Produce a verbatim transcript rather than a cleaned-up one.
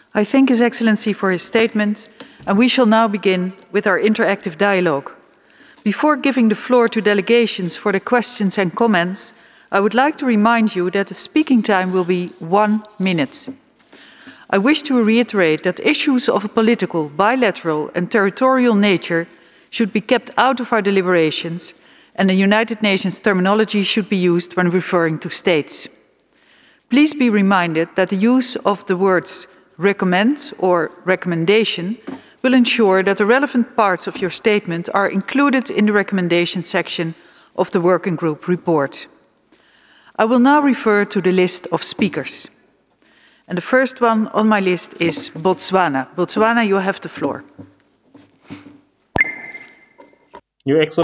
I thank His Excellency for his statement, and we shall now begin with our interactive dialogue. Before giving the floor to delegations for the questions and comments, I would like to remind you that the speaking time will be one minute. I wish to reiterate that issues of a political, bilateral and territorial nature should be kept out of our deliberations, and the United Nations terminology should be used when referring to states. Please be reminded that the use of the words recommend or recommendation will ensure that the relevant parts of your statement are included in the recommendation section of the working group report. I will now refer to the list of speakers. And the first one on my list is Botswana. Botswana, you have the floor. Your Excellency.